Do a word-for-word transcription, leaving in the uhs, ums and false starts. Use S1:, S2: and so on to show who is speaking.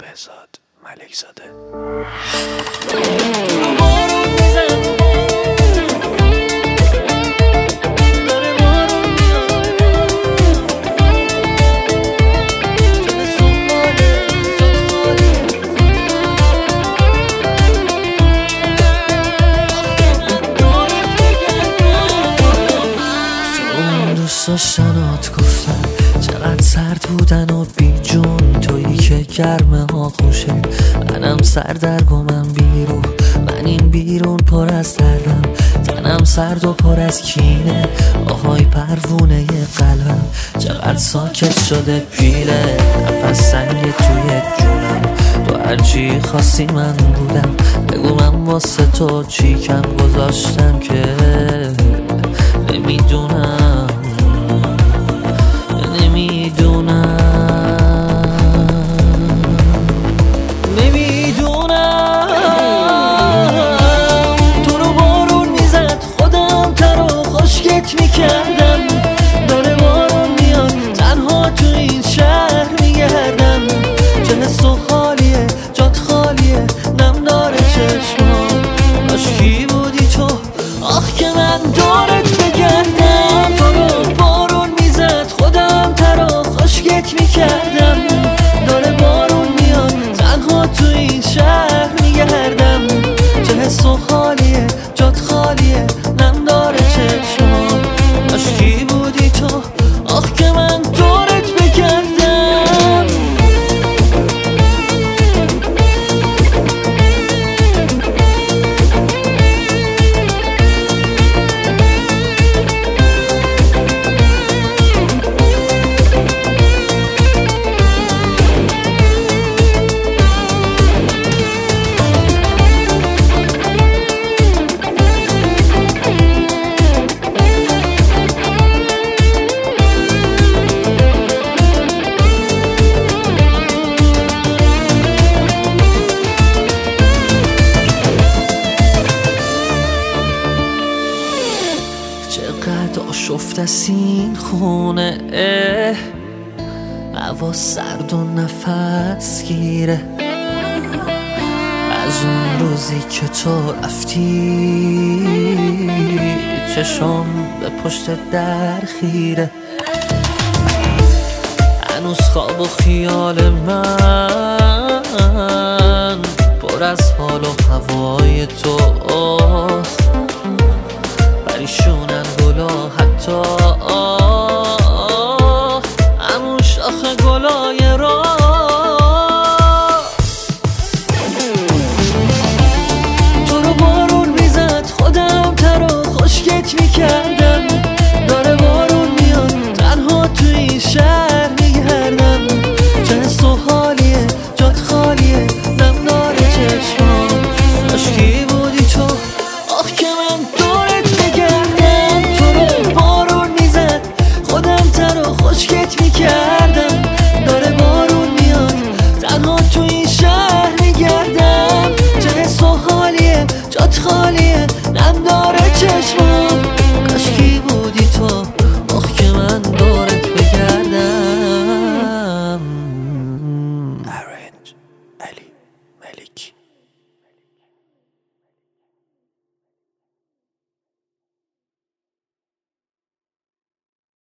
S1: بهزاد ملک زاده.
S2: داشتنات گفتن چقدر سرد بودن و بی جون، تویی که گرمه ها خوشه منم سردرگمم بیرون، من این بیرون پر از دردم، تنم سرد و پر از کینه، آهای پروونه قلبم چقدر ساکت شده پیله، نفس سنگ توی جونم، تو هرچی خواستی من بودم، بگو من واسه تو چی کم گذاشتم که نمیدونم نمیدونم نمیدونم تو رو بارون میزد خودم تر و خشکت میکردم، داره بارون میاد تنها تو این شهر میگردم، چه حس و حالیه جات خالیه نم داره چشمان، عاشقی بودی تو آخ که من دارت بگردم، تو رو بارون میزد خودم تر و خشکت میکردم، داره بارون میاد تنها تو این شهر میگردم، چه حس و حالیه جات خالیه نم داره چشمان، عاشقی بودی تو آخ که من دارت بگردم. چقدر آشفته است این خونه، هوا سرد و نفس گیره، از اون روزی که تو رفتی چشم به پشت در خیره، هنوز خواب و خیال من پر از حال و هوای تو، پریشونن گلا حتی همون شاخ گلای را، تو رو بارون میزد خودم تر و خشکت میکردم، داره بارون میاد تنها تو این شهر میگردم، چه حس و حالیه جات خالیه نم داره چشمان، عاشقی بودی تو آخ که من دورت بگردم، تو رو بارون میزد خودم تر و خشکت میکرد